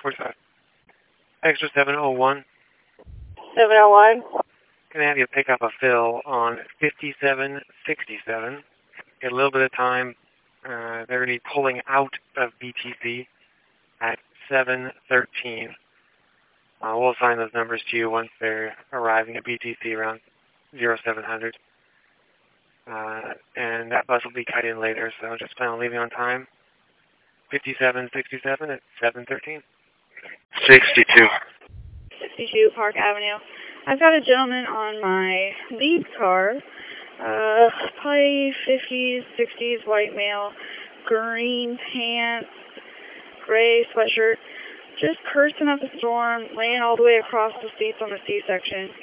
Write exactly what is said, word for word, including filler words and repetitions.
forty-five. Extra seven oh one. seven oh one. Can I have you pick up a fill on fifty-seven sixty-seven? Get a little bit of time. Uh, they're going to be pulling out of B T C at seven thirteen. Uh, we'll assign those numbers to you once they're arriving at B T C around zero seven hundred. Uh, and that bus will be cut in later, so just plan on leaving on time. fifty-seven sixty-seven at seven thirteen. sixty-two. sixty-two Park Avenue. I've got a gentleman on my lead car, uh, probably fifties, sixties, white male, green pants, gray sweatshirt, just cursing up a storm, laying all the way across the seats on the C-section.